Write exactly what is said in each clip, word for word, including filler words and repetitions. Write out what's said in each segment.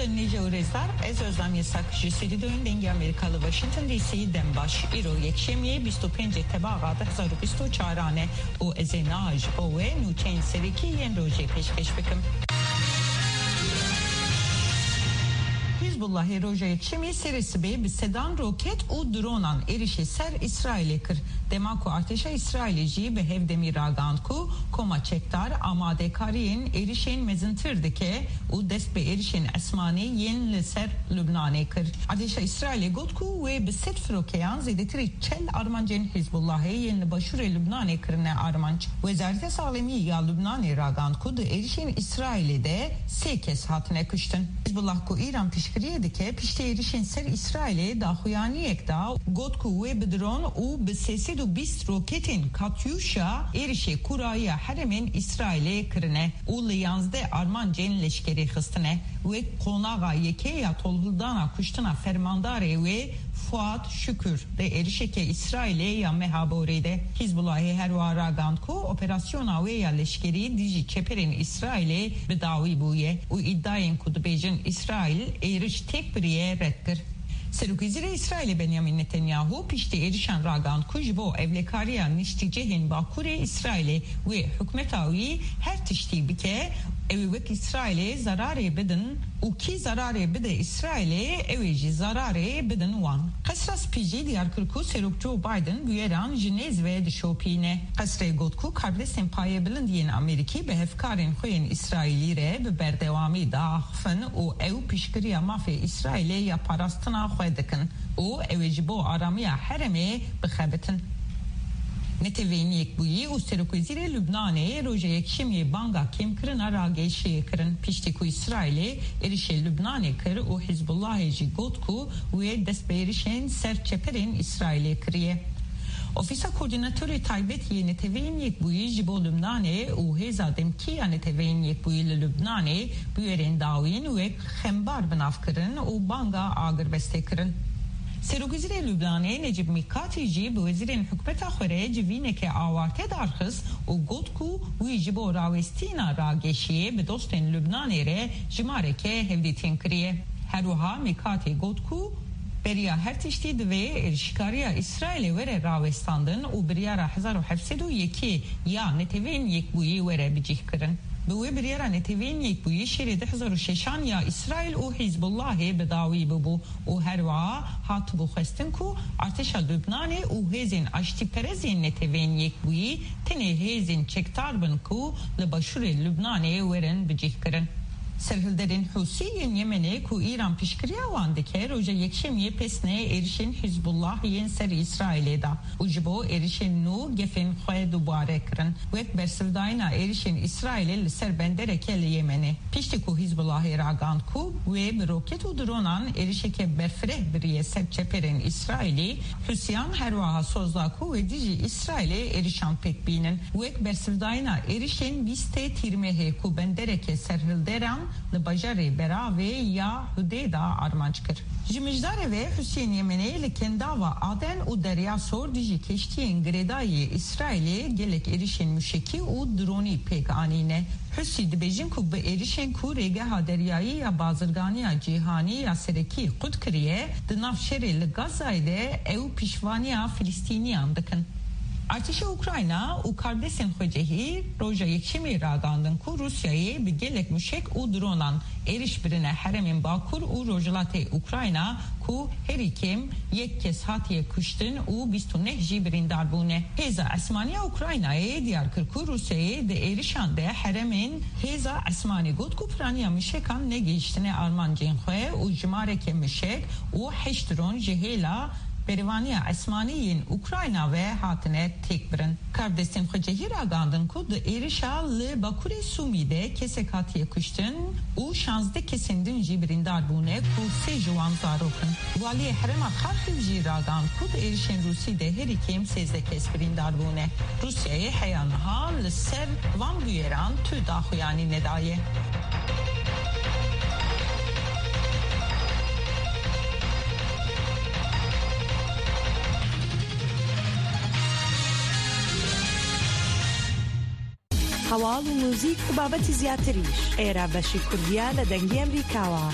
Nice Urezlar, ez Özlem Yasak, ji Sêdîdoyên Dengê Amerîkalı Washington D C dembaş îro yekşemiyê bîst û pêncê tebaqa di hezar û bîst û çaran e û ez ê naj bo wê nûçeyên serîkî yên rojê pêşkêş bikim. Hizbullahê roja yekşemî serê sibê bi sedan roket û dronan êrişê ser İsrailê kir. Dema ku artêşa İsrailê jî bi hevdemî ragand ku koma çekdar amadekariyên êrişên mezintir dike û dest bi êrişên esmanî yên li ser Lubnanê kir. Artêşa İsrailê got ku wê bi sed firokeyan zêdetirî çel armancên Hizbullahê yên li başûrê Lubnanê kirine armanc. Wezareta Salemî ya Lubnanê ragand ku di êrişên İsrailê de sê kes hatine kuştin. Hizbullah ku İran pişkiriye dike piştê êrişên ser İsrailê daxuyaniyek da got ku wê bi dron û bi sêsî bîst roketên Katyusha êrişê kuraya heremên İsrailê kirine û li yanzdeh armancên leşkerî xistine. Wê qonağa yekê ya tolhildana kuştina fermandarê wê Fuat Şükür de êrişeke İsrailê ya mehaborê de. Hizbullahê her wa ragand ku operasyona wê ya leşkerî dijî çeperên İsrailê bi dawî bûye û îddiayên ku dibêjin İsrail êriş tek biriye red kir. Serokvîzîrê İsrailê Benjamin Netanyahu piştî êrişan ragand ku ji bo evlekariya niştîcehên Bakurê İsrailê wê hikûmeta wî her tiştî bike ew wek İsrailê zararê bidin û kî zararê bide İsrailê ew ê jî zararê bidin wan. Qesra spî jî diyar kir ku Serok Joe Biden bûyeran ji nêzvê dişopîne. Qesrê got ku kardeşên payê bilindiyên Amerîkî bi hevkarên xwe yên İsrailî re bi berdewamî daxivin û ew piştgiriya mafê İsrailê ya parastina xwe dikin û ew ê ji bo aramiya heremê bixebitin. Netevên yekbûyî û Serokvîzîrê Lubnanê roja yekşemiyê banga kêmkirina ragêşiyê kirin piştî ku İsrailê êrişê Lubnanê kir û Hizbullahê jî got ku wê dest bi êrişên ser çeperên İsrailê kiriye. Ofîsa Koordinatörê Taybetiyê Netevên Yekbûyî ji bo Lubnanê û hêza demkîya Netevên Yekbûyî li Lubnanê bûyerên dawîn wek xembar binav kirin û banga agirvestê kirin. Serokvîzîrê Lubnanê Necip Mikatî jî bi wezîrên hikûmeta xwe re civîneke awarte darxist û got ku wî ji bo rawestîna ragêşiyê bi dostên Lubnanê re jimareke hevdîtîn kiriye. Her wiha Mikatî got ku beriya her tiştî divê êrişkariya İsrailê were rawestandin û biryara hezar û heft sed û yekê ya Netevên Yekbûyî were bicih kirin. Bi wê biryara Netevên Yekbûyî şerê di hezar û şeşan ya İsrail û Hizbullahê bi dawî bibû û her wiha hatibû xwestin ku artêşa Lubnanê û hêzên aştîperezên Netevên Yekbûyî tenê hêzên çekdar bin ku li başûrê Lubnanê werin bicih kirin. Serhilderên Hûsî yên Yemenê ku İran pişkiriya wan dike roja yekşemiyê pesnê êrişên Hizbullah yên ser İsrailê da û ji bo êrişên nû gefên xwe dubare kirin wek bersivdayîna êrişên İsrailê li ser bendereke li Yemenê. Piştî ku Hizbullahê ragand ku wê bi roket û dronan êrişeke berfireh biriye ser çeperên İsrailî, Hûsiyan her wiha sozda ku wê dijî İsrailê êrişan pek bînin wek bersivdayîna êrişên bîstê tîrmehê ku bendereke serhilderan li bajarê beravê ya Hudêda armanc kir. Ji mijdarê ve Hûsiyên Yemenê li kendava Aden û Derya Sor dijî keştiyên girêdayê İsrailê gelek êrişên müşekî û dronî pêk anîne. Hûsî dibêjin ku bi êrişên ku rêgeha deryayî ya bazirganiya cîhanî ya serekî qut kiriye di nav şerê li Gazayê de ew pîşvaniya Filîstîniyan dikin. Artêşa Ukrayna û kardeşên xwe cihî roja yekşemî ragandin ku Rusyayê bi gelek müşek û dronan êriş birine heremên Bakur û Rojhilatê Ukrayna ku herî kêm yek kes hatiye kuştin û bîst û neh jî birîndar bûne. Hêza Esmaniya Ukraynayê diyar kir ku Rusyayê di êrişan de heremên hêza Esmanî got ku piraniya müşekan negihîştine armancên xwe û jimareke müşek û heşt dron ji hêla berivaniya Esmaniyên Ukrayna ve hatine tek birin. Kardeşên xwe cihî ragandin ku di êrişa li Bakurê Sûmî de kesek hatiye kuştin û şanzdeh kesên din jî birîndar bûne ku sê ji wan zarokin. Waliyê herêma Xarkiv jî ragand ku di êrişên Rûsî de herî kêm sêzdeh kes birîndar bûne. Rusyayê heya niha li ser van bûyeran tû daxuyanî nedaye. هەواڵ و موزیک و بابەتی زیاتریش ئێرە بەشی کوردیا لە دەنگی ئەمریکاوە.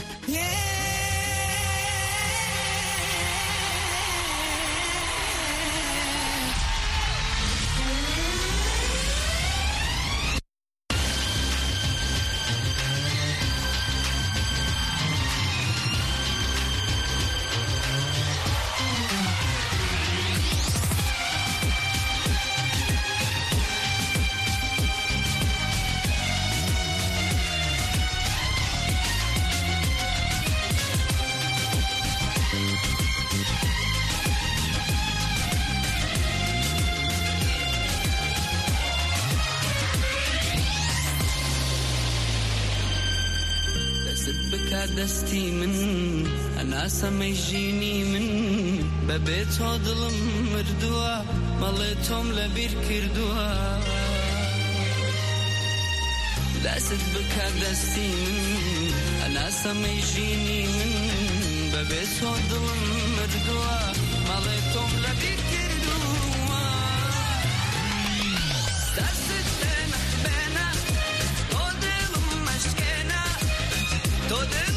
دستي من أنا سميجيني من ببيت ظلم مردوا مليتهم لبير كردوا لا صدبك دستي من أنا سميجيني من ببيت ظلم مردوا مليتهم لبير كردوا دست بنا بنا تودلم مشكنا تودلم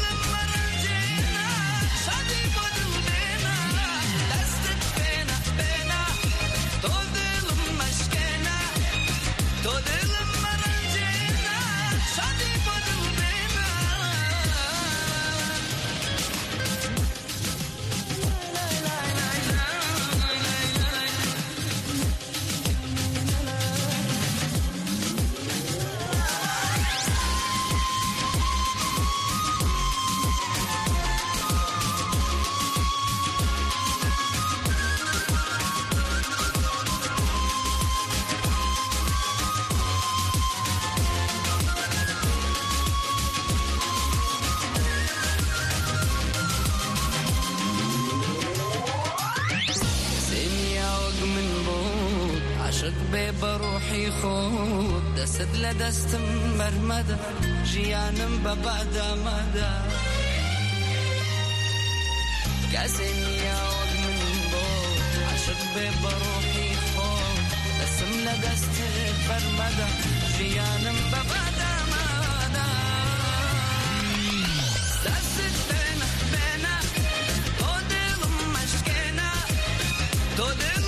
بروحي خود دست لدست مرمدا جيانم ببعد مدى كاسني يعود من بود عشق بروحي خود دست لدست مرمدا جيانم ببعد مدى دست بنا بنا تودلم مشكنا تودلم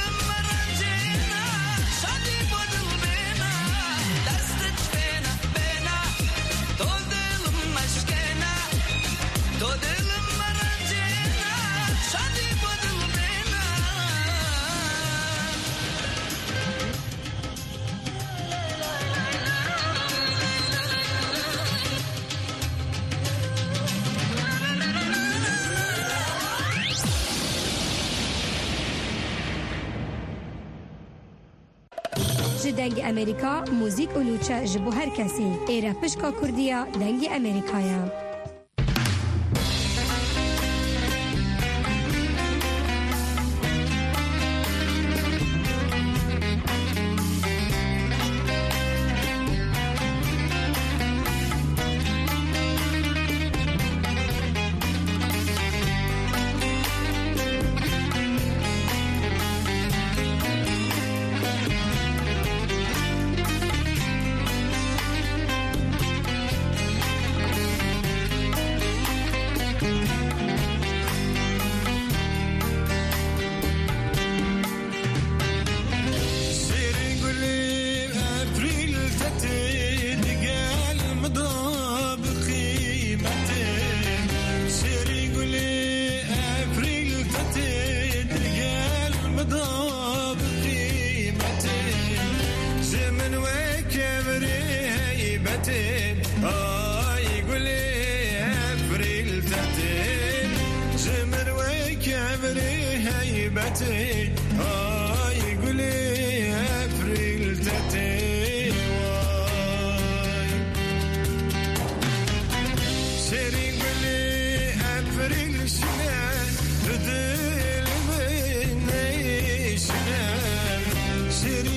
دنگ امریکا موزیک و لوچه جبو هر کسی ایره پشکا کردیا دنگ امریکایا. City